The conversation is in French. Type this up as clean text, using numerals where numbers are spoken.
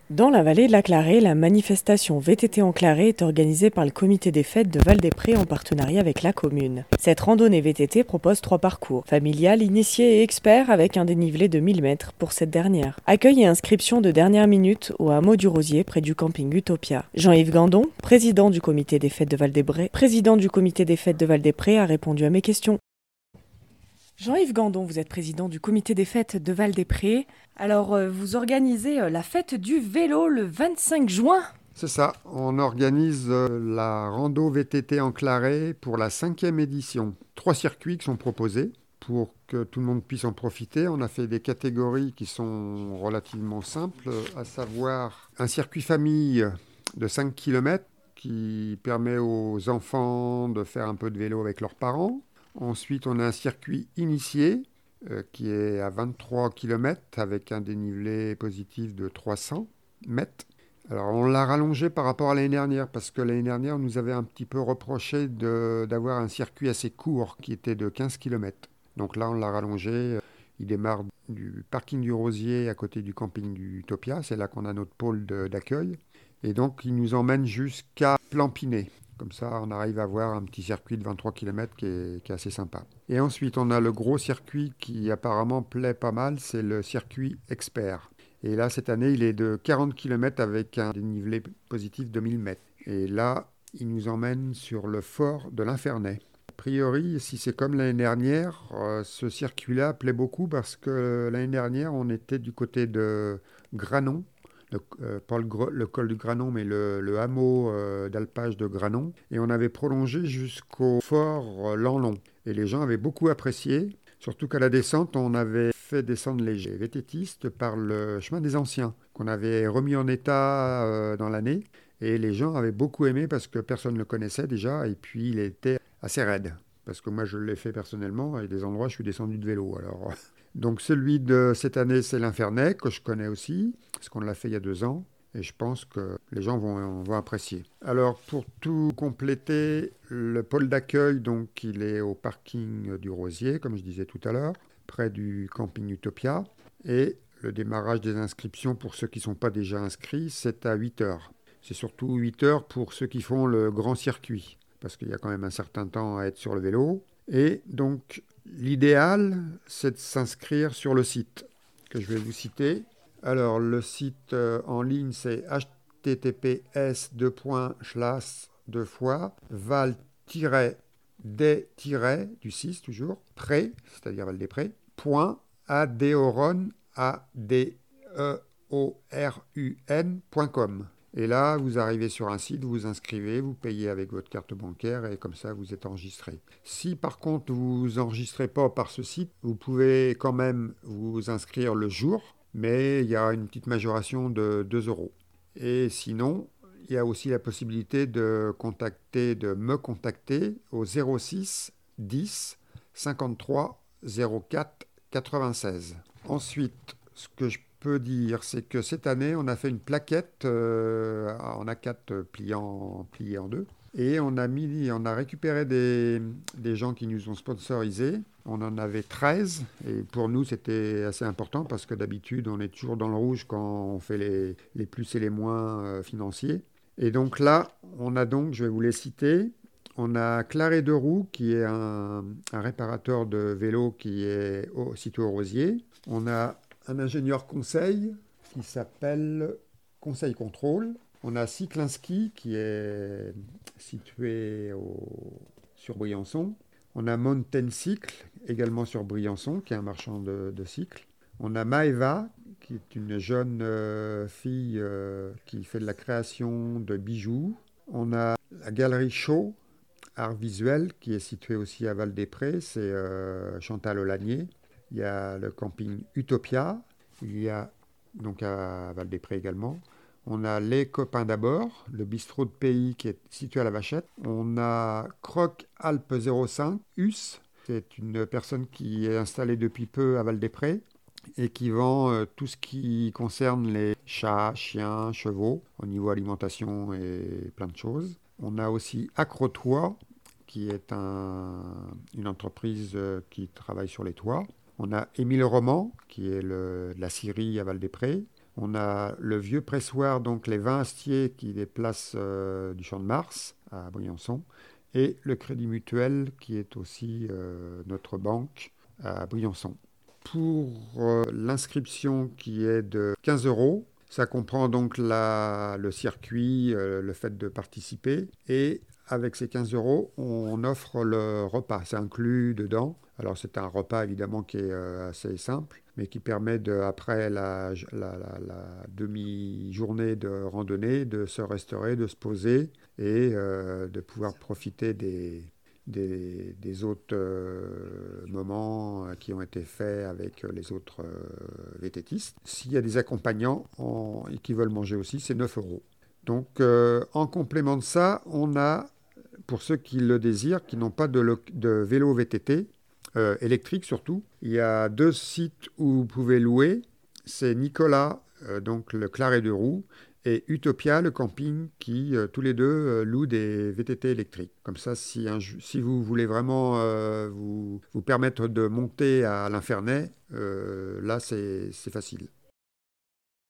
Dans la vallée de la Clarée, la manifestation VTT en Clarée est organisée par le comité des fêtes de Val-des-Prés en partenariat avec la commune. Cette randonnée VTT propose 3 parcours, familial, initié et expert avec un dénivelé de 1000 mètres pour cette dernière. Accueil et inscription de dernière minute au hameau du Rosier près du camping Utopia. Jean-Yves Gandon, président du comité des fêtes de Val-des-Prés, a répondu à mes questions. Jean-Yves Gandon, vous êtes président du comité des fêtes de Val-des-Prés. Alors, vous organisez la fête du vélo le 25 juin. C'est ça, on organise la rando VTT en Clarée pour la 5e édition. 3 circuits qui sont proposés pour que tout le monde puisse en profiter. On a fait des catégories qui sont relativement simples, à savoir un circuit famille de 5 km qui permet aux enfants de faire un peu de vélo avec leurs parents. Ensuite, on a un circuit initié qui est à 23 km avec un dénivelé positif de 300 mètres. Alors, on l'a rallongé par rapport à l'année dernière, parce que l'année dernière, on nous avait un petit peu reproché d'avoir un circuit assez court, qui était de 15 km. Donc là, on l'a rallongé. Il démarre du parking du Rosier, à côté du camping du Utopia. C'est là qu'on a notre pôle d'accueil. Et donc, il nous emmène jusqu'à Plampinet. Comme ça, on arrive à avoir un petit circuit de 23 km qui est assez sympa. Et ensuite, on a le gros circuit qui apparemment plaît pas mal, c'est le circuit expert. Et là, cette année, il est de 40 km avec un dénivelé positif de 1000 mètres. Et là, il nous emmène sur le fort de l'Infernet. A priori, si c'est comme l'année dernière, ce circuit-là plaît beaucoup parce que l'année dernière, on était du côté de Granon. Pas le col du Granon, mais le hameau d'alpage de Granon. Et on avait prolongé jusqu'au fort Lanlon. Et les gens avaient beaucoup apprécié. Surtout qu'à la descente, on avait fait descendre les vététistes par le chemin des anciens, qu'on avait remis en état dans l'année. Et les gens avaient beaucoup aimé parce que personne ne le connaissait déjà. Et puis, il était assez raide. Parce que moi, je l'ai fait personnellement. Et des endroits, je suis descendu de vélo. Alors, donc, celui de cette année, c'est l'Infernet, que je connais aussi, parce qu'on l'a fait il y a 2 ans. Et je pense que les gens vont apprécier. Alors, pour tout compléter, le pôle d'accueil, donc, il est au parking du Rosier, comme je disais tout à l'heure, près du camping Utopia. Et le démarrage des inscriptions, pour ceux qui ne sont pas déjà inscrits, c'est à 8 heures. C'est surtout 8 heures pour ceux qui font le grand circuit, parce qu'il y a quand même un certain temps à être sur le vélo. Et donc, l'idéal, c'est de s'inscrire sur le site, que je vais vous citer. Alors, le site en ligne, c'est https://val-des- du 6 toujours, c'est-à-dire Val-des-Prés, .adeoron, adeorun.com. Et là, vous arrivez sur un site, vous vous inscrivez, vous payez avec votre carte bancaire et comme ça, vous êtes enregistré. Si par contre, vous vous enregistrez pas par ce site, vous pouvez quand même vous inscrire le jour, mais il y a une petite majoration de 2 euros. Et sinon, il y a aussi la possibilité de me contacter au 06 10 53 04 96. Ensuite, ce que je peux dire, c'est que cette année, on a fait une plaquette en A4 pliée en 2. Et on a récupéré des gens qui nous ont sponsorisés. On en avait 13. Et pour nous, c'était assez important parce que d'habitude, on est toujours dans le rouge quand on fait les plus et les moins financiers. Et donc là, je vais vous les citer. On a Claré de Roux, qui est un réparateur de vélos qui est situé au Rosier. On a un ingénieur conseil qui s'appelle Conseil Contrôle. On a Cyclinski qui est situé sur Briançon. On a Mountain Cycle, également sur Briançon, qui est un marchand de cycles. On a Maeva, qui est une jeune fille qui fait de la création de bijoux. On a la galerie Shaw, art visuel, qui est située aussi à Val-des-Prés, c'est Chantal Olanier. Il y a le camping Utopia, il y a donc à Val-des-Prés également. On a Les Copains d'abord, le bistrot de pays qui est situé à la Vachette. On a Croc Alpes 05, US, c'est une personne qui est installée depuis peu à Val-des-Prés et qui vend tout ce qui concerne les chats, chiens, chevaux, au niveau alimentation et plein de choses. On a aussi Acrotoit, qui est une entreprise qui travaille sur les toits. On a Émile Roman, qui est de la scierie à Val-des-Prés. On a le vieux pressoir, donc les 20 Astiers qui déplacent du Champ de Mars à Briançon, et le Crédit Mutuel qui est aussi notre banque à Briançon. Pour l'inscription qui est de 15 euros, ça comprend donc le circuit, le fait de participer, et avec ces 15 euros, on offre le repas, c'est inclus dedans. Alors c'est un repas évidemment qui est assez simple, mais qui permet après la demi-journée de randonnée de se restaurer, de se poser et de pouvoir profiter des autres moments qui ont été faits avec les autres vététistes. S'il y a des accompagnants qui veulent manger aussi, c'est 9 euros. Donc en complément de ça, on a, pour ceux qui le désirent, qui n'ont pas de vélo VTT, électrique surtout, il y a 2 sites où vous pouvez louer. C'est Nicolas, donc le Claret de Roux, et Utopia, le camping, qui tous les deux louent des VTT électriques. Comme ça, si vous voulez vraiment vous permettre de monter à l'Infernet, là c'est facile.